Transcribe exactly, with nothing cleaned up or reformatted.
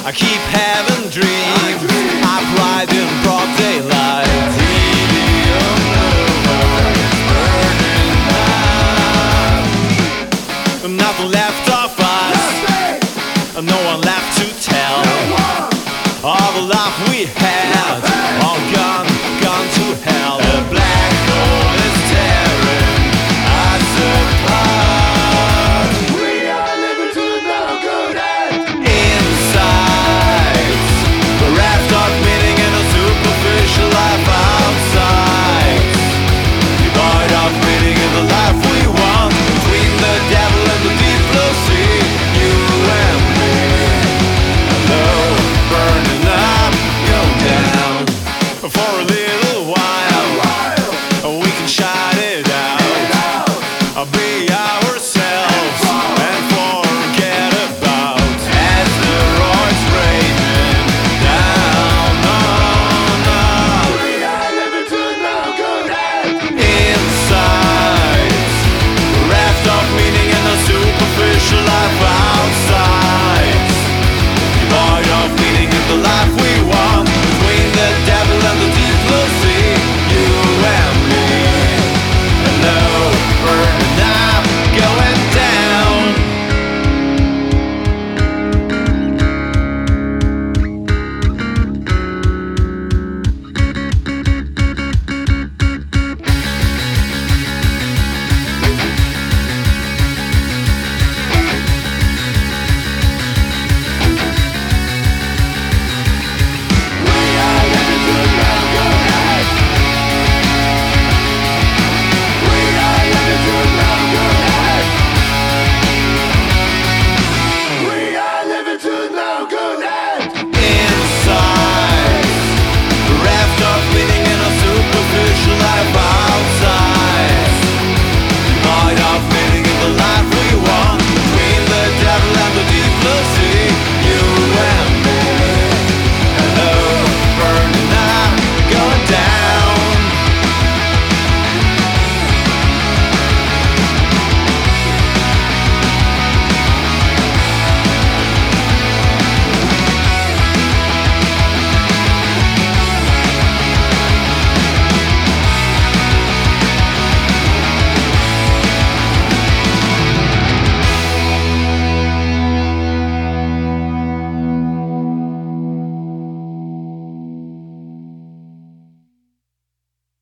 I keep having dreams. I cried in broad daylight. T V on over, it's burning up. Nothing left of us, no one left to tell. All the love we had, all gone.